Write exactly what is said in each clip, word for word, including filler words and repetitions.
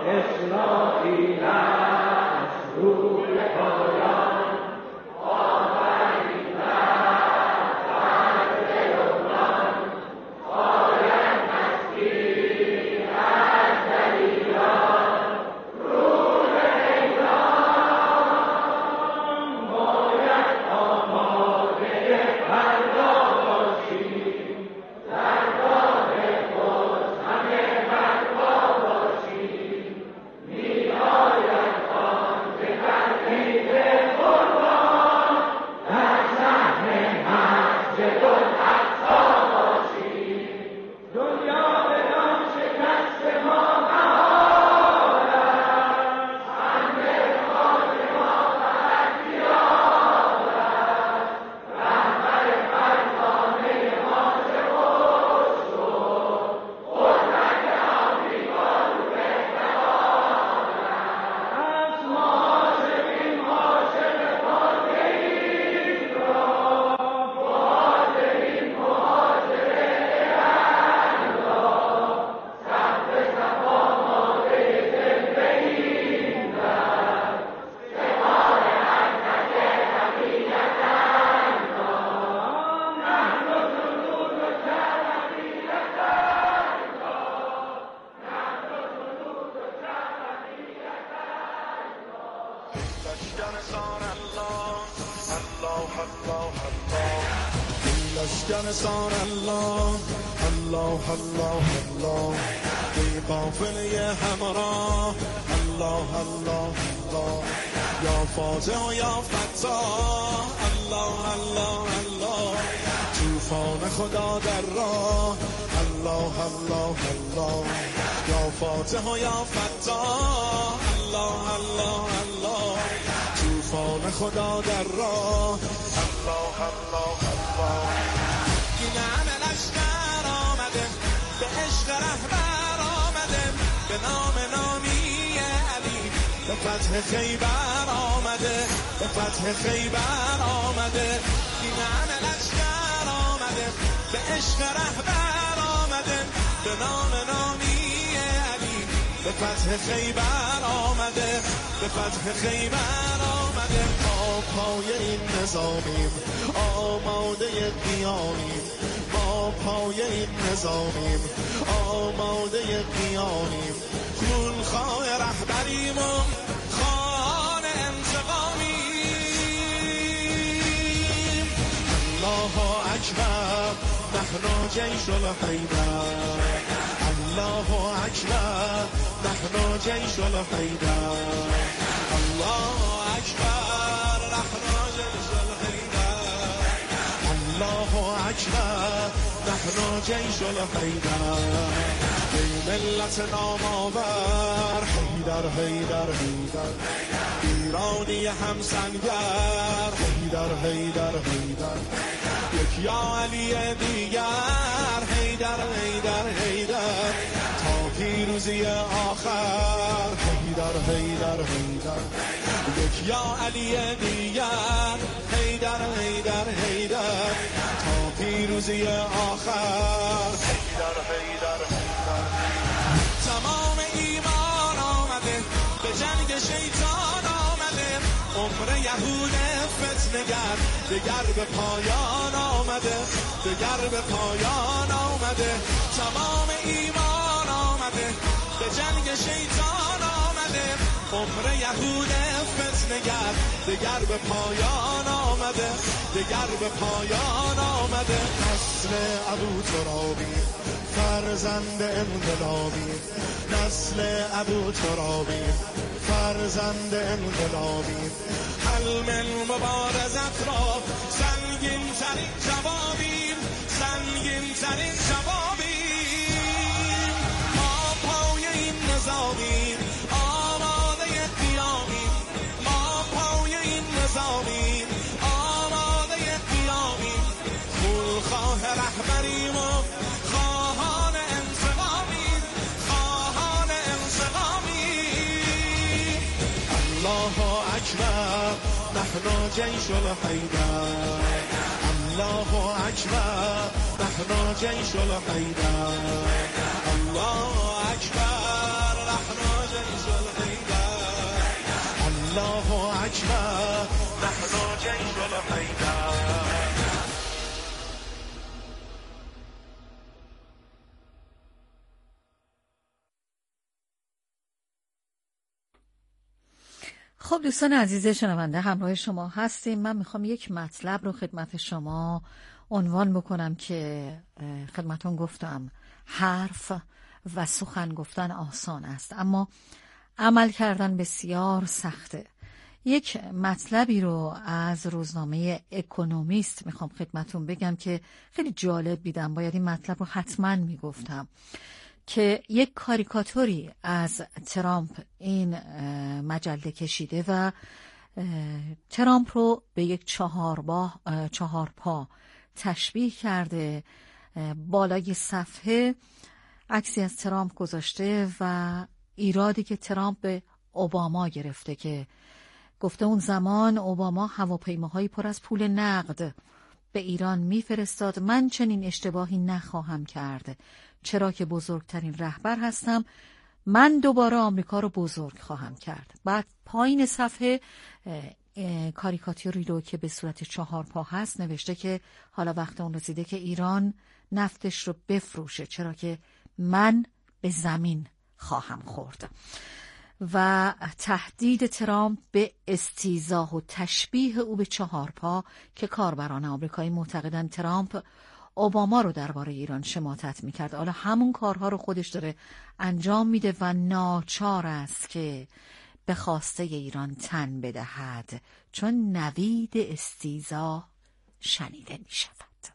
اسرائیل است روی پایان آفرین است فرد لبنان باید مسکین از دلیران روح ایران باید آماده فردا باشیم در راه خود همه برپا باشیم می‌آید آن که ترکیب قربان در صحن مسجد الاقصی باشیم دنیا بدان شکست ما محال است همه خاک ما فقط خیال است رهبر فرزانه ما چه خوش شد قدرت آمریکا رو بهتران است ما عاشقیم عاشق فاتحین را مهاجرین مهاجر ایران را صف صفا ماده جلوه‌ایم در شمار حرکت طبیعتاً را نحن جنود طبیعتاً را نحن جنود لشکرستان الله الله الله الله ای قافله همراه الله الله الله یا فاتح و یا فتاح الله الله الله طوفان خدا در راه الله الله الله یا فاتح و یا فتاح الله الله الله طوفان خدا در راه الله الله الله این همه لشکر آمده به عشق رهبر آمده به نام نامی علی به فتح خیبر آمده به فتح خیبر آمده این همه لشکر آمده به عشق رهبر آمده به نام نامی علی به فتح خیبر آمده به فتح خیبر آمده ما پای این نظامیم آماده قیامیم ما پای این نظامیم آماده قیامیم خونخواه رهبریم و خواهان انتقامیم الله اکبر نحن جیش الحیدر الله اکبر نحن جیش الحیدر الله اکبر نحن جیش الحیدر الله اکبر نحن جیش الحیدر ای ملت نامآور حیدر حیدر حیدر ایرانی همسنگر حیدر حیدر حیدر یک یا علی دیگر حیدر حیدر حیدر تا پیروزی آخر حیدر حیدر حیدر یک یا علی دیگر حیدر حیدر حیدر تا پیروزی آخر حیدر حیدر حیدر تمام ایمان آمده به جنگ شیطان آمده عمر یهود فتنگر دگر به پایان آمده دگر به پایان آمده تمام ایمان آمده به جنگ شیطان آمده عمر یهود فتنگر دگر به پایان آمده دگر به پایان آمده نسل ابو ترابی فرزند انقلابی نسل ابو ترابی فرزند انقلابی حلم مبارزت را سنگین ترین جوابیم سنگین ترین جوابیم ما پای این نظامیم آماده قیامیم ما پای این نظامیم آماده قیامیم خونخواه رهبریم و خواهان انتقامیم خواهان انتقامیم الله اکبر نحن جیش الحیدر الله اکبر نحن جیش الحیدر الله اکبر نحن جیش الله اکبر نحن جیش الحیدر. خب دوستان عزیز شنونده، همراه شما هستیم. من میخوام یک مطلب رو خدمت شما عنوان بکنم که خدمتون گفتم حرف و سخن گفتن آسان است، اما عمل کردن بسیار سخته. یک مطلبی رو از روزنامه اکونومیست میخوام خدمتون بگم که خیلی جالب دیدم، باید این مطلب رو حتما میگفتم، که یک کاریکاتوری از ترامپ این مجله کشیده و ترامپ رو به یک چهار با چهار پا تشبیه کرده. بالای صفحه عکسی از ترامپ گذاشته و ایرادی که ترامپ به اوباما گرفته که گفته اون زمان اوباما هواپیماهای پر از پول نقد به ایران میفرستاد، من چنین اشتباهی نخواهم کرد، چرا که بزرگترین رهبر هستم، من دوباره آمریکا رو بزرگ خواهم کرد. بعد پایین صفحه کاریکاتوری رو که به صورت چهار پا هست نوشته که حالا وقت اون رسیده که ایران نفتش رو بفروشه، چرا که من به زمین خواهم خورد. و تهدید ترامپ به استیضاح و تشبیه او به چهار پا که کاربران آمریکایی معتقدند ترامپ اوباما رو درباره ایران شماتت میکرد. حالا همون کارها رو خودش داره انجام میده و ناچار است که به خواسته ایران تن بدهد، چون نوید استیضاح شنیده میشود.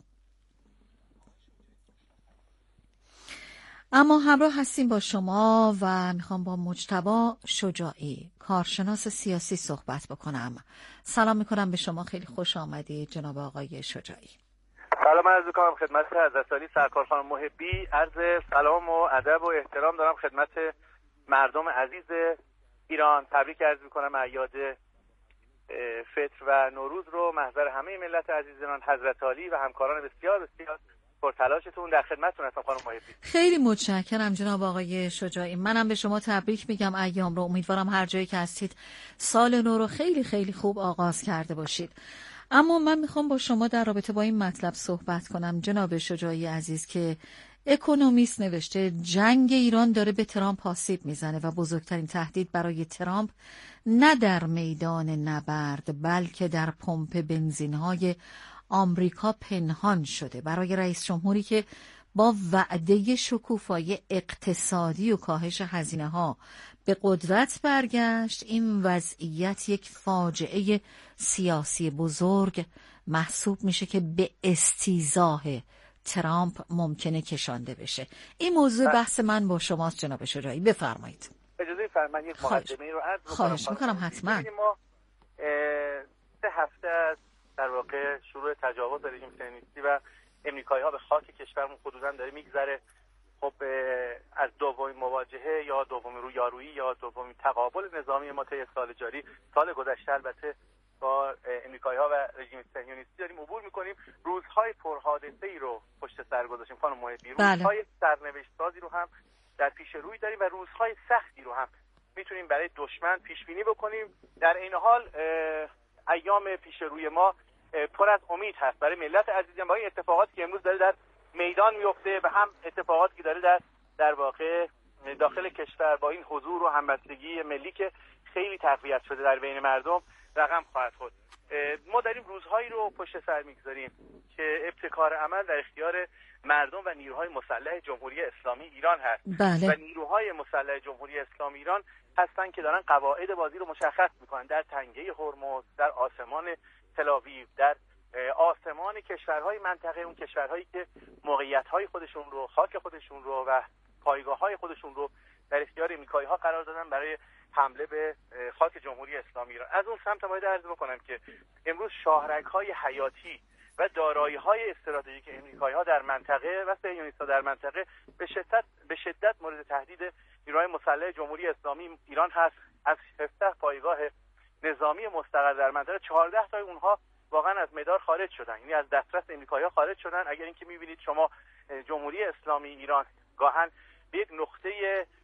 اما همراه هستیم با شما و میخوام با مجتبی شجاعی، کارشناس سیاسی، صحبت بکنم. سلام میکنم به شما، خیلی خوش آمدید جناب آقای شجاعی. سلام عرض می‌کنم خدمت حضرت عالی سرکار خانم محبی. عرض سلام و ادب و احترام دارم خدمت مردم عزیز ایران. تبریک عرض می‌کنم اعیاد فطر و نوروز رو محضر همه ملت عزیز ایران. حضرت عالی و همکاران بسیار بسیار پرتلاشتون در خدمتتون هستم خانم محبی. خیلی متشکرم جناب آقای شجاعی. منم به شما تبریک میگم ایام رو. امیدوارم هر جایی که هستید سال نو رو خیلی خیلی خوب آغاز کرده باشید. اما من میخوام با شما در رابطه با این مطلب صحبت کنم جناب شجاعی عزیز که اکونومیست نوشته جنگ ایران داره به ترامپ آسیب میزنه و بزرگترین تهدید برای ترامپ نه در میدان نبرد بلکه در پمپ بنزین‌های آمریکا پنهان شده. برای رئیس جمهوری که با وعده شکوفایی اقتصادی و کاهش هزینه‌ها به قدرت برگشت، این وضعیت یک فاجعه سیاسی بزرگ محسوب میشه که به استیضاح ترامپ ممکنه کشانده بشه. این موضوع بحث من با شماست جناب شجاعی، بفرمایید. اجازه فرمایید یک مقدمه رو عرض بکنم. خواهش میکنم حتما. ما سه هفته از در واقع شروع تجاوز رژیم صهیونیستی و امریکایی‌ها به خاک کشورمون حدوداً داره میگذره. خب از دومین مواجهه یا دومین رویارویی یا دومین تقابل نظامی ما طی سال جاری، سال گذشته البته با امریکایی‌ها و رژیم صهیونیستی داریم عبور می‌کنیم. روزهای پرحادثه‌ای رو پشت سر گذاشتیم خانم محبی. روزهای سرنوشت‌سازی رو هم در پیش روی داریم و روزهای سختی رو هم میتونیم برای دشمن پیش بینی بکنیم. در این حال ایام پیش روی ما پر از امید هست برای ملت عزیزم. با این اتفاقاتی که امروز داره در میدان میفته و هم اتفاقاتی که داره در در واقع داخل کشور با این حضور و همبستگی ملی که خیلی تقویت شده در بین مردم رقم خواهد خورد. ما داریم روزهایی رو پشت سر میگذاریم که ابتکار عمل در اختیار مردم و نیروهای مسلح جمهوری اسلامی ایران هست. بله. و نیروهای مسلح جمهوری اسلامی ایران هستن که دارن قواعد بازی رو مشخص میکنن در تنگه هرمز، در آسمان تل‌آویو، در آسمان کشورهای منطقه، اون کشورهایی که موقعیت‌های خودشون رو، خاک خودشون رو و پایگاه‌های خودشون رو در اختیار امریکایی‌ها قرار دادن برای حمله به خاک جمهوری اسلامی ایران. از اون سمت باید عرض بکنم که امروز شاهرگ‌های حیاتی و دارایی‌های استراتژیک امریکایی‌ها در منطقه و صهیونیست‌ها در منطقه به شدت به شدت مورد تهدید نیروهای مسلح جمهوری اسلامی ایران هست. از هفده پایگاه نظامی مستقر در منطقه چهارده تا اونها واقعا از مدار خارج شدن، یعنی از دسترس امریکایی‌ها خارج شدن. اگر اینکه می‌بینید شما جمهوری اسلامی ایران گاهن به یک نقطه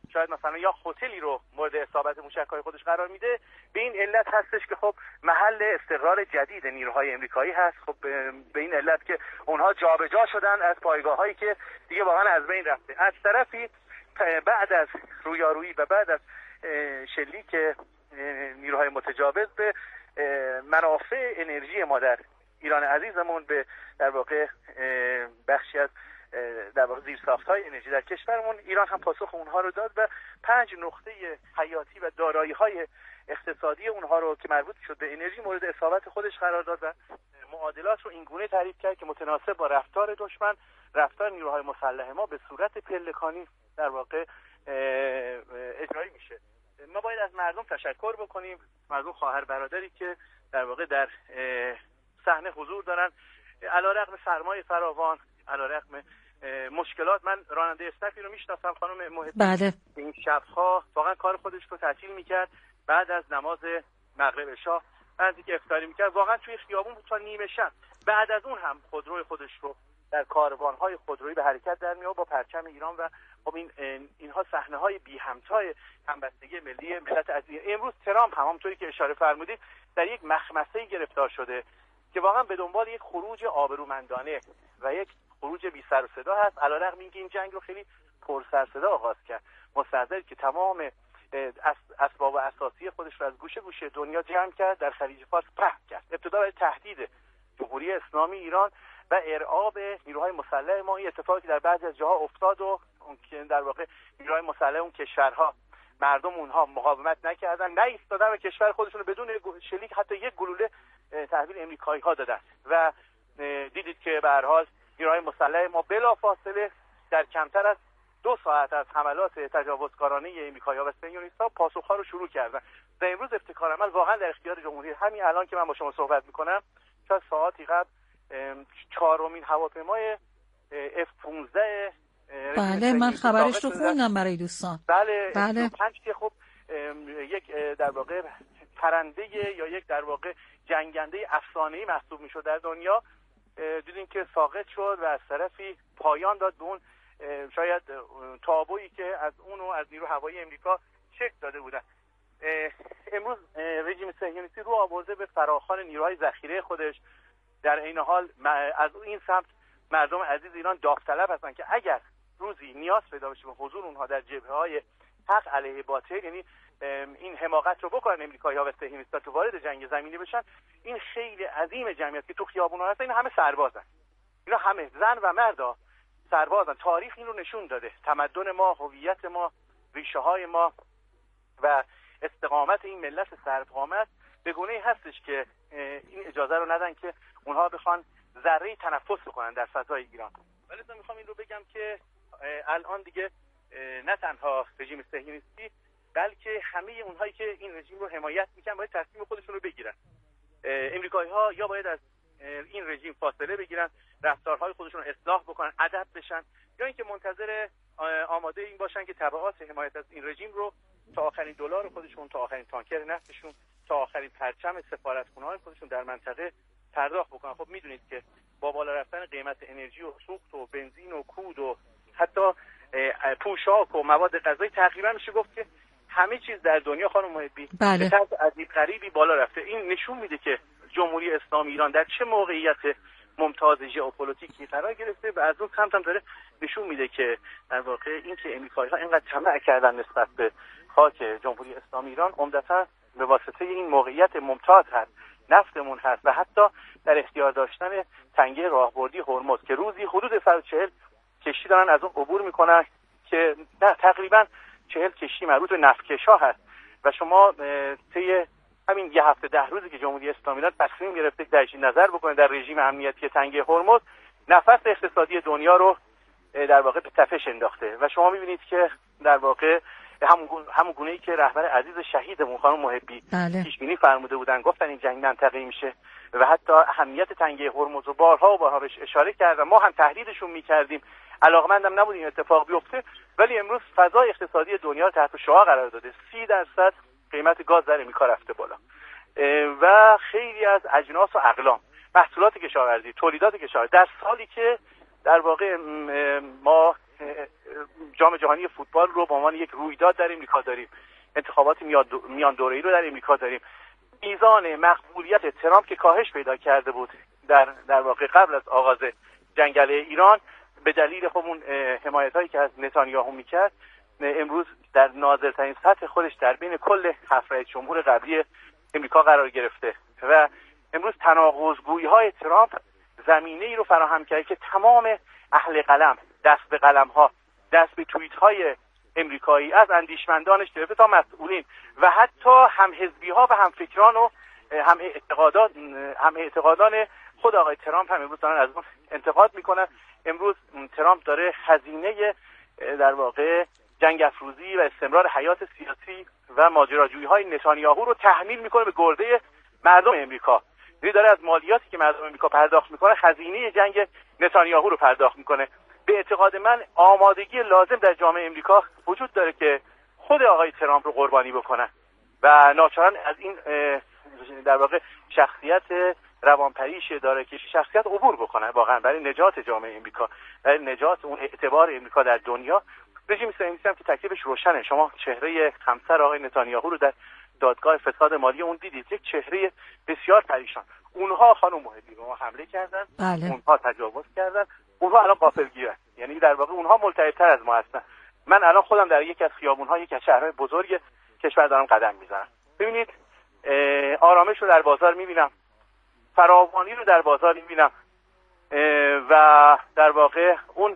شاید مثلا یا هتلی رو مورد اصابت موشک‌های خودش قرار میده، به این علت هستش که خب محل استقرار جدید نیروهای امریکایی هست. خب به این علت که اونها جابجا شدن از پایگاه‌هایی که دیگه واقعا از بین رفته. از طرفی بعد از رویارویی و بعد از شلیک نیروهای متجاوز به منافع انرژی ما در ایران عزیزمون، به در واقع بخشی از در واقع زیرساخت‌های انرژی در کشورمون، ایران هم پاسخ اونها رو داد و پنج نقطه حیاتی و دارایی‌های اقتصادی اونها رو که مربوط شد به انرژی مورد اصابت خودش قرار داد و معادلات رو اینگونه تعریف کرد که متناسب با رفتار دشمن، رفتار نیروهای مسلح ما به صورت پلکانی در واقع اجرایی میشه. ما باید از مردم تشکر بکنیم، مردم خواهر برادری که در واقع در صحنه حضور دارن علیرغم سرمایه فراوان، علیرغم مشکلات. من راننده اسنپی رو میشناسم، خانم محبی. بله. این شبها واقعا کار خودش رو تعطیل میکرد، بعد از نماز مغرب عشا بعد اینکه افطاری میکرد واقعا توی خیابون بود تا نیمه شب. بعد از اون هم خودروی خودش رو در کاروان‌های خودرویی به حرکت در میاد با پرچم ایران و خب این اینها صحنه‌های بی همتای همبستگی ملی ملت عزیز. امروز ترامپ هم همونطوری که اشاره فرمودید در یک مخمسه‌ای گرفتار شده که واقعا به دنبال یک خروج آبرومندانه و یک خروج بی سر و صدا هست، علیرغم اینکه این جنگ رو خیلی پر سر صدا آغاز کرد. مستعد که تمام اسباب اساسی خودش رو از گوشه گوشه دنیا جمع کرد، در خلیج فارس پهن کرد. ابتدا برای تهدید جمهوری اسلامی ایران و ارعاب نیروهای مسلح ما، این اتفاقی در بعضی از جاها افتاد و اون که در واقع نیروهای مسلح اون کشورها مردم اونها مقاومت نکردن، نایستادن و کشور خودشون رو بدون شلیک حتی یک گلوله تحویل امریکایی ها دادن و دیدید که به هر حال نیروهای مسلح ما بلافاصله در کمتر از دو ساعت از حملات تجاوزکارانه امریکایی ها و صهیونیست‌ها پاسخ‌ها رو شروع کردن و امروز ابتکار عمل واقعا در اختیار جمهوری. همین الان که من با شما صحبت می‌کنم چند ساعتی قبل چهارمین هواپیمای اف پانزده بله من خبرش رو خوندم برای دوستان. بله بله پنج که خب یک در واقع پرنده یا یک در واقع جنگنده افسانه‌ای محسوب می‌شد در دنیا، دیدیم که ساقط شد و از طرفی پایان داد به اون شاید تابویی که از اون و از نیرو هوایی امریکا شکل داده بودن. امروز رژیم صهیونیستی رو آورده به فراخوان نیروهای ذخیره خودش. در این حال از این سمت مردم عزیز ایران داوطلب هستن که اگر روزی نیاز پیدا بشه به حضور اونها در جبهه‌های حق علیه باطل، یعنی این حماقت رو بکنن امریکایی‌ها و صهیونیست‌ها که وارد جنگ زمینی بشن، این خیلی عظیم جمعیت که تو خیابون‌ها هستن این همه سربازن، اینا همه زن و مردا سربازن. تاریخ این رو نشون داده، تمدن ما، هویت ما، ریشه‌های ما و استقامت این ملت سرقامت به گونه‌ای هستش که این اجازه رو ندن که اونها بخوان ذره تنفس بکنن در فضای ایران. ولی من میخوام این رو بگم که الان دیگه نه تنها رژیم صهیونیستی بلکه همه اونهایی که این رژیم رو حمایت میکنن باید تصمیم خودشون رو بگیرن. امریکایی‌ها یا باید از این رژیم فاصله بگیرن، رفتارهای خودشون رو اصلاح بکنن، ادب بشن، یا اینکه منتظر آماده این باشن که تبعات حمایت از این رژیم رو تا آخرین دلار خودشون، تا آخرین تانکر نفتشون، تا آخرین پرچم سفارتخونه‌های خودشون در منطقه پرداخت بکنن. خب میدونید که با بالا رفتن قیمت انرژی و سوخت و بنزین و کود و حتی پوشاک و مواد غذایی تقریبا میشه گفت که همه چیز در دنیا خانم محبی بله. به طرز عجیب غریبی بالا رفته. این نشون میده که جمهوری اسلامی ایران در چه موقعیت ممتاز ژئوپلیتیکی قرار گرفته و از اون سمت هم داره نشون میده که در واقع این که امریکایی‌ها اینقدر طمع کردن نسبت به خاک جمهوری اسلامی ایران عمدتاً به واسطه این موقعیت ممتاز هست، نفتمون هست و حتی در اختیار داشتن تنگه راهبردی هرمز که روزی حدود صد و چهل کشتی دارن از اون عبور میکنن که تقریبا چهل کشتی مربوط به نفتکش‌ها هست و شما طی همین یه هفته ده روزی که جمهوری اسلامی ایران تصمیم گرفته درش نظر بکنه در رژیم امنیتی تنگه هرمز، نفس اقتصادی دنیا رو در واقع به تفش انداخته و شما میبینید که در واقع همون همون گونه‌ای که رهبر عزیز شهیدمون خانم محبی بله. پیش بینی فرموده بودن، گفتن این جنگ منطقه‌ای میشه و حتی اهمیت تنگه هرمز رو بارها و بارها بهش اشاره کردن. ما هم تهدیدشون میکردیم، علاقمندم نبودیم اتفاق بیفته، ولی امروز فضای اقتصادی دنیا تحت شعاع قرار داده. سی درصد قیمت گاز در امریکا رفته بالا و خیلی از اجناس و اقلام، محصولات کشاورزی، تولیدات کشاورزی در سالی که در واقع ما جام جهانی فوتبال رو به عنوان یک رویداد در امریکا داریم، انتخابات میان دوره‌ای رو در امریکا داریم. میزان مقبولیت ترامپ که کاهش پیدا کرده بود در در واقع قبل از آغاز جنگ علیه ایران به دلیل خب اون حمایتایی که از نتانیاهو میکرد، امروز در نازلترین سطح خودش در بین کل هفت رئیس جمهور قبلی امریکا قرار گرفته و امروز تناقض‌گویی‌های ترامپ زمینه‌ای رو فراهم کرده که تمام اهل قلم، دست به قلم‌ها، دست به توییت‌های امریکایی از اندیشمندانش گرفته تا مسئولین و حتی هم حزبی‌ها و هم فکران و هم اعتقادات هم اعتقادان خود آقای ترامپ هم امروز دارن از اون انتقاد میکنن. امروز ترامپ داره هزینه در واقع جنگ افروزی و استمرار حیات سیاسی و ماجراجویی‌های نتانیاهو رو تحمیل میکنه به گرده مردم امریکا. یعنی داره از مالیاتی که مردم امریکا پرداخت میکنه هزینه جنگ نتانیاهو رو پرداخت میکنه. به اعتقاد من آمادگی لازم در جامعه امریکا وجود داره که خود آقای ترامپ رو قربانی بکنن و ناچارن از این در واقع شخصیت روانپریش داره که شخصیت عبور بکنن واقعا برای نجات جامعه امریکا، برای نجات اون اعتبار امریکا در دنیا. رژیم صهیونیستی هم که تکلیفش روشنه. شما چهره همسر آقای نتانیاهو رو در دادگاه فساد مالی اون دیدید، یک چهره بسیار پریشان. اونها خانم محبی به ما حمله کردن، بله. اونها تجاوز کردن، اونها الان غافلگیرن، یعنی در واقع اونها ملتهب‌تر از ما هستن. من الان خودم در یکی از خیابون‌ها یک از شهرهای بزرگ کشور دارم قدم میزنم. ببینید آرامش رو در بازار میبینم، فراوانی رو در بازار میبینم و در واقع اون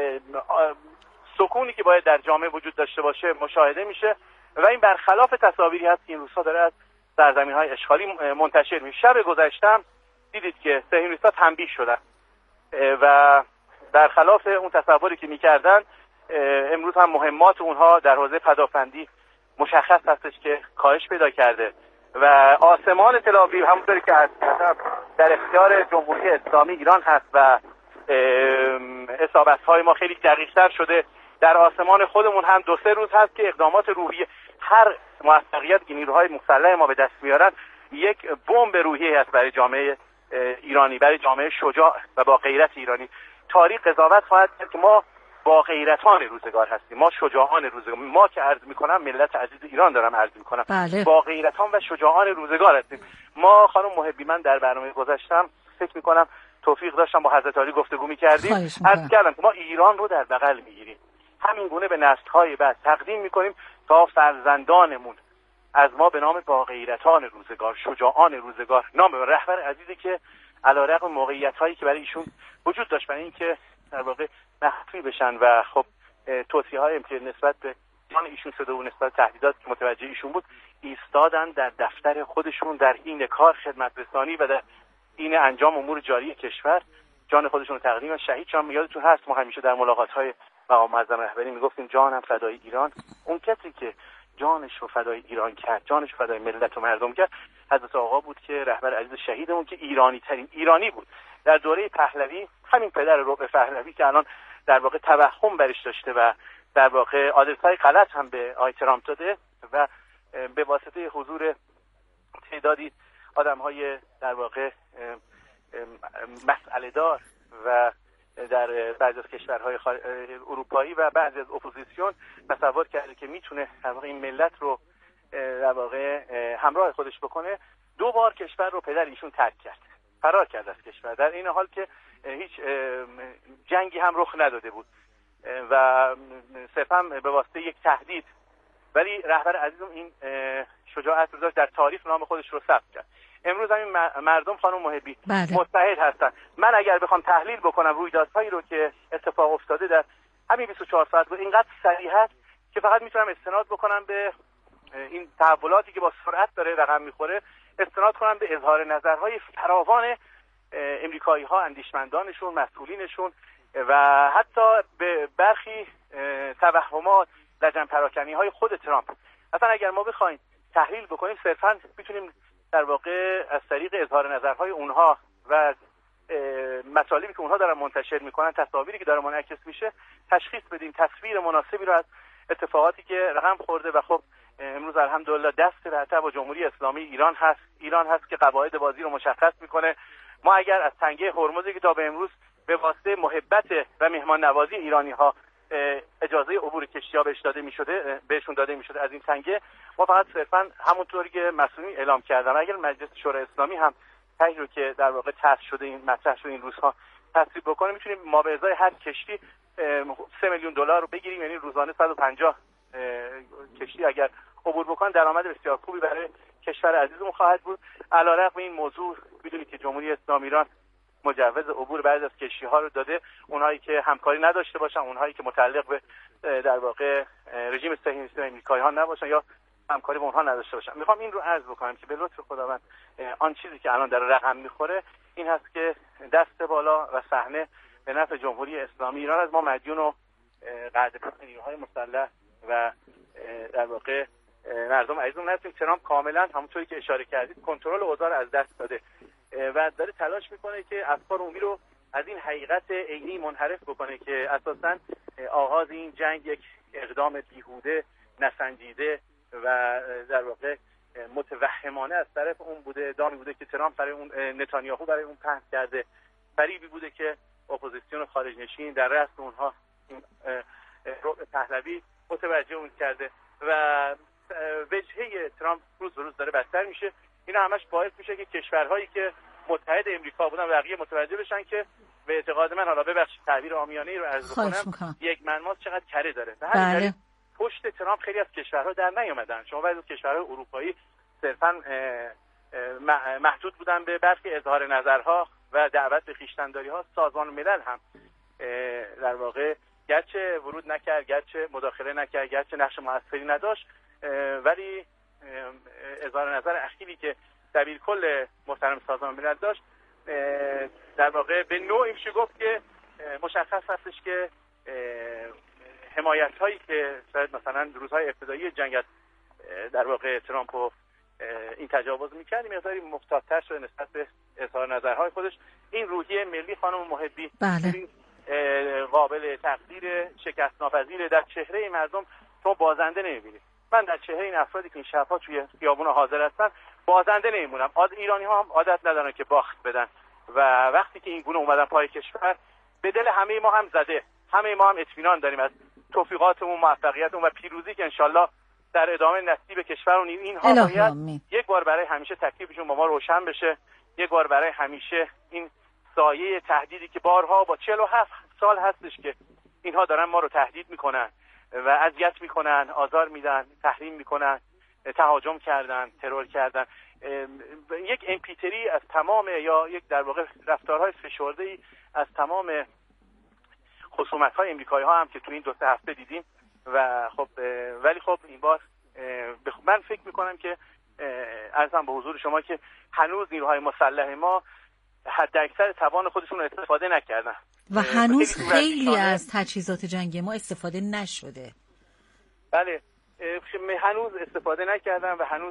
سکونی که باید در جامعه وجود داشته باشه مشاهده میشه و این برخلاف تصاویری هست که این روزها داره از سرزمین‌های اشغالی منتشر میشه. شب گذشتم دیدید که صهیونیست‌ها تنبیه شدن و برخلاف اون تصوری که میکردن امروز هم مهمات اونها در حوزه پدافندی مشخص هستش که کاهش پیدا کرده و آسمان تل آویو همونطوری که از در اختیار جمهوری اسلامی ایران هست و اصابت‌های ما خیلی دقیق‌تر شده. در آسمان خودمون هم دو سه روز هست که اقدامات روحی هر موفقیت که نیروهای مسلح ما به دست میارن یک بمب روحی هست برای جامعه ایرانی، برای جامعه شجاع و با غیرت ایرانی. تاریخ قضاوت خواهد کرد که ما با غیرتان روزگار هستیم، ما شجاعان روزگار، ما که عرض میکنم ملت عزیز ایران دارم عرض میکنم، بله. با غیرتان و شجاعان روزگار هستیم. ما خانم محبی، من در برنامه گذاشتم فکر میکنم توفیق داشتم با حضرت علی گفتگو میکردیم، عرض کردم که ما ایران رو در بغل میگیریم، همین گونه به نسل‌های بعد تقدیم میکنیم تا فرزندانمون از ما به نام با غیرتان روزگار، شجاعان روزگار نام ببرن. رهبر عزیزی که علیرغم موقعیت‌هایی که برای ایشون وجود داشت برای اینکه در واقع مخفی بشن و خب توصیه‌های که نسبت به جان ایشون شده و نسبت تهدیدات که متوجه ایشون بود، ایستادن در دفتر خودشون در حین کار خدمت رسانی و در حین انجام امور جاری کشور جان خودشون رو تقدیم شهید شدن. یادتون هست ما همیشه در ملاقات‌های مقام معظم رهبری میگفتیم جانم فدای ایران. اون کسی که جانش رو فدای ایران کرد، جانش رو فدای ملت و مردم کرد، حضرت آقا بود که رهبر عزیز شهیدمون که ایرانی ترین ایرانی بود. در دوره پهلوی همین پدر ربع پهلوی که الان در واقع توهم برش داشته و در واقع آدرس‌های غلط هم به آقای ترامپ داده و به واسطه حضور تعدادی آدم‌های در واقع مسئله دار و در بعضی از کشورهای اروپایی و بعضی از اپوزیسیون تصور کرده که میتونه در واقع این ملت رو در واقع همراه خودش بکنه. دو بار کشور رو پدر ایشون ترک کرد، فرار کرد از کشور، در این حال که هیچ جنگی هم رخ نداده بود و صرفا به واسطه یک تهدید. ولی رهبر عزیزم این شجاعت رو داشت، در تاریخ نام خودش رو ثبت کرد. امروز همین مردم خانم محبی بله. متحد هستن. من اگر بخوام تحلیل بکنم رویدادهایی رو که اتفاق افتاده در همین بیست و چهار ساعت بود، اینقدر سریع هست که فقط میتونم استناد بکنم به این تحولاتی که با سرعت داره رقم میخوره، استناد کنم به اظهار نظرهای فراوان امریکایی ها، اندیشمندانشون، مسئولینشون و حتی به برخی توهمات، لجن پراکنی های خود ترامپ. اصلا اگر ما بخوایم تحلیل بکنیم صرفا میتونیم در واقع از طریق اظهار نظرهای اونها و مطالبی که اونها دارن منتشر میکنن، تصاویری که داره منعکس میشه، تشخیص بدیم تصویر مناسبی رو از اتفاقاتی که رقم خورده. و خب امروز الحمدلله دست رهبر و جمهوری اسلامی ایران هست، ایران هست که قواعد بازی رو مشخص میکنه. ما اگر از تنگه هرمزی که تا به امروز به واسطه محبت و مهمان نوازی ایرانی ها اجازه عبور کشتی‌ها بهش داده می‌شده بهشون داده می‌شده از این تنگه، ما فقط صرفاً همونطوری که مسئولین اعلام کردن اگر مجلس شورای اسلامی هم تهیه رو که در واقع طرح شده این مطرح شده این روزها تصویب بکنه، میتونیم ما به ازای هر کشتی سه میلیون دلار رو بگیریم، یعنی روزانه صد و پنجاه کشتی اگر عبور بکنن درآمد بسیار خوبی برای کشور عزیزمون خواهد بود. علیرغم این موضوع بدونید که جمهوری اسلامی ایران مجوز عبور بعضی از کشتی‌ها رو داده، اونهایی که همکاری نداشته باشن، اونهایی که متعلق به در واقع رژیم صهیونیستی آمریکایی‌ها نباشن یا همکاری با اونها نداشته باشن. میخوام این رو عرض بکنم که به لطف خداوند آن چیزی که الان در رقم میخوره این هست که دست بالا و صحنه به نفع جمهوری اسلامی ایران از ما مدیون و قدردان نیروهای مسلح و در واقع مردم عزیزمون هستیم. ترامپ کاملا همونطوری که اشاره کردید کنترل اوضاع رو از دست داده و داره تلاش میکنه که افکار عمومی رو از این حقیقت عینی منحرف بکنه که اساساً آغاز این جنگ یک اقدام بیهوده، نسنجیده و در واقع متوهمانه از طرف اون بوده، اقدامی بوده که ترامپ برای اون نتانیاهو برای اون پهن کرده، فریبی بوده که اپوزیسیون خارج نشین در رأس اونها این ربع پهلوی متوجه اون کرده و وجهه ترامپ روز به روز داره بدتر میشه. اینا همش باعث میشه که کشورهایی که متحد امریکا بودن بقیه متوجه بشن که به اعتقاد من، حالا ببخشید تعبیر عامیانه‌ای رو عرض بکنم، یک منماس چقدر کره داره. به همین دلیل پشت ترامپ خیلی از کشورها در نیامدن. شما بعضی از کشورهای اروپایی صرفاً محدود بودن به برخی اظهار نظرها و دعوت به خویشتن‌داری‌ها. سازمان ملل هم در واقع گرچه ورود نکرد، گرچه مداخله نکرد، گرچه نقش موثری نداشت، ولی اظهار نظر اخیری که دبیر کل محترم سازمان ملل داشت در واقع به نوعی میشه گفت که مشخص هستش که حمایت هایی که شاید مثلا روزهای ابتدایی جنگ از در واقع ترامپ و این تجاوز میکرد مقداری محتاط‌تر شده نسبت به اظهار نظرهای خودش. این روحیه ملی خانم محبی بله. قابل تقدیر، شکست ناپذیر در چهره مردم تو بازنده نمیبینید. من در چهره این افرادی که این شب‌ها توی خیابون حاضر هستن بازنده نمیمونم. ایرانی ها هم عادت ندارن که باخت بدن و وقتی که این گونه اومدن پای کشور به دل همه ما هم زده. همه ما هم اطمینان داریم از توفیقاتمون، موفقیتمون و پیروزی که انشالله در ادامه نصیب کشورمون اینها باید یک بار برای همیشه تکلیفشون با ما روشن بشه. یک بار برای همیشه این سایه تهدیدی که بارها با چهل و هفت سال هستش که اینها دارن ما رو تهدید میکنن و اذیت میکنن، آزار میدن، تحریم میکنن، تهاجم کردن، ترور کردن، یک امپیتری از تمام یا یک در واقع رفتارهای فشرده‌ای از تمام خصومت‌های امریکایی‌ها هم که تو این دو سه هفته دیدیم و خب ولی خب این بار من فکر میکنم که عرضم به حضور شما که هنوز نیروهای مسلح ما حد اکثر توان خودشون استفاده نکردن و هنوز خیلی از تجهیزات جنگی ما استفاده نشده. بله هنوز استفاده نکردن و هنوز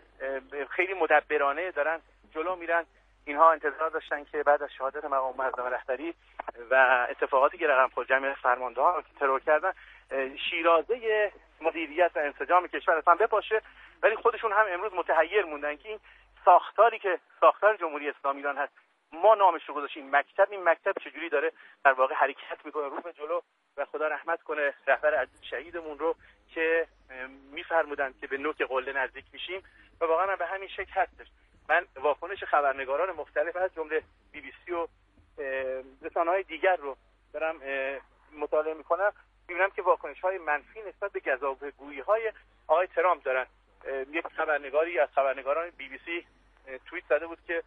خیلی مدبرانه دارن جلو میرن. اینها انتظار داشتن که بعد از شهادت مقام معظم رهبری و اتفاقاتی که رقم خورد جمعیت فرماندهان رو که ترور کردن شیرازه مدیریت و انسجام کشور اصلا بپاشه، ولی خودشون هم امروز متحیر موندن که این ساختاری که ساختار جمهوری اسلامی ایران هست ما نامش رو گذاشتیم مکتب، این مکتب چجوری داره در واقع حرکت میکنه رو به جلو و خدا رحمت کنه رهبر عزیز شهیدمون رو که میفرمودن که به نوک قله نزدیک میشیم و واقعا به همین شکل هستش. من واکنش خبرنگاران مختلف از جمله بی بی سی و رسانه‌های دیگر رو دارم مطالعه میکنم، میبینم که واکنش‌های منفی نسبت به گزافه‌گویی‌های آقای ترامپ دارن. یک خبرنگاری از خبرنگاران بی بی سی توییت زده بود که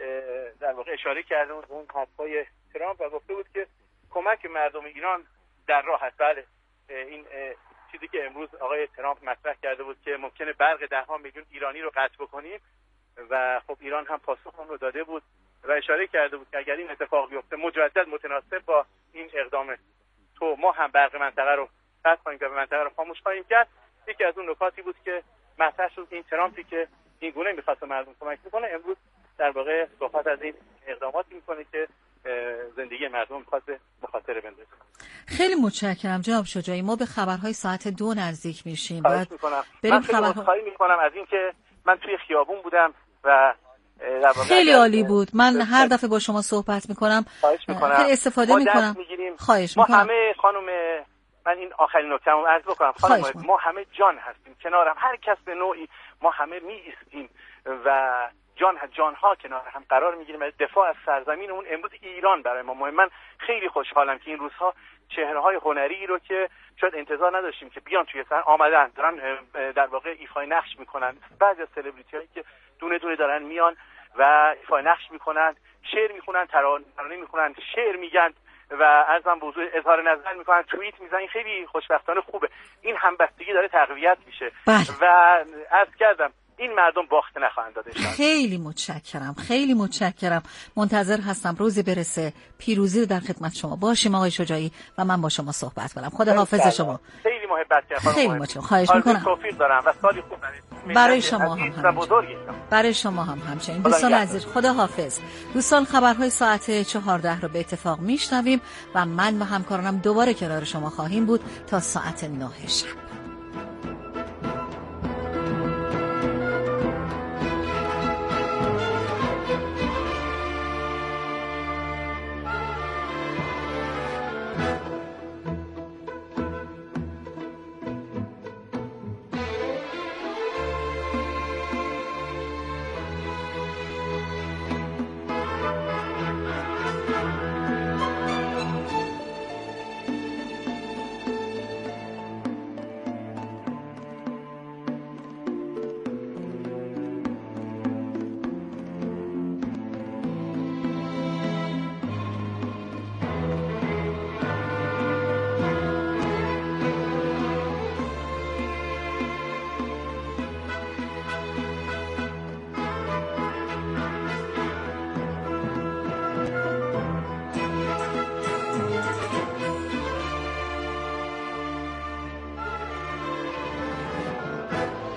در واقع اشاره کرده بود به اون حرفای ترامپ و گفته بود که کمک مردم ایران در راه است. بله این چیزی که امروز آقای ترامپ مطرح کرده بود که ممکنه برق ده ها میلیون ایرانی رو قطع بکنیم و خب ایران هم پاسخ اون رو داده بود و اشاره کرده بود که اگر این اتفاق بیفته مجدد متناسب با این اقدام تو ما هم برق منطقه رو قطع کنیم و منطقه رو خاموش خواهیم کرد. یکی از اون نکاتی بود که مطرح شد این ترامپی که این گونه می‌خواد مردم کمک کنه امروز در واقع صحبت از این اقداماتی می‌کنه که زندگی مردم می‌خواد به خاطر بندازه. خیلی متشکرم جناب شجاعی. ما به خبرهای ساعت دو نزدیک میشیم. بعد بریم خبرهای می‌کنم از اینکه من توی خیابون بودم و خیلی عالی بود. من هر دفعه با شما صحبت میکنم خواهش میکنم استفاده میکنم. خواهش میکنم. ما همه خانم من این آخرین نکته‌مو عرض بکنم خانم، ما همه جان هستیم، کنارم هر کس به نوعی ما همه می ایستیم و جان جانها کنار هم قرار میگیریم و دفاع از سرزمینمون. امروز ایران برای ما مهم. من خیلی خوشحالم که این روزها چهره‌های هنری رو که شاید انتظار نداشتیم که بیان توی صحنه آمدن، دارن در واقع ایفای نقش میکنن. بعضی از سلبریتی‌هایی که دونه دونه دارن میان و ایفای نقش میکنن، شعر میخونن، ترانه میخونن، شعر میگن و عرضم به حضور اظهار نظر میکنن، توییت میزنن. خیلی خوشبختانه خوبه، این همبستگی داره تقویت میشه. بله. و عرض کردم این مردم باخت نخواهند داده. خیلی متشکرم، خیلی متشکرم. منتظر هستم روزی برسه پیروزی رو در خدمت شما باشیم آقای شجاعی و من با شما صحبت کنم. خدا حافظ شما. خیلی محبت کردم. خیلی متشکرم. خواهش میکنم. توفیق دارم و سالی خوب برای شما هم همچنین. برای شما هم همچنین. دوستان عزیز خدا حافظ. دوستان خبرهای ساعت چهارده رو به اتفاق میشنویم و من و همکارانم دوباره کنار شما خواهیم بود تا ساعت نه شب.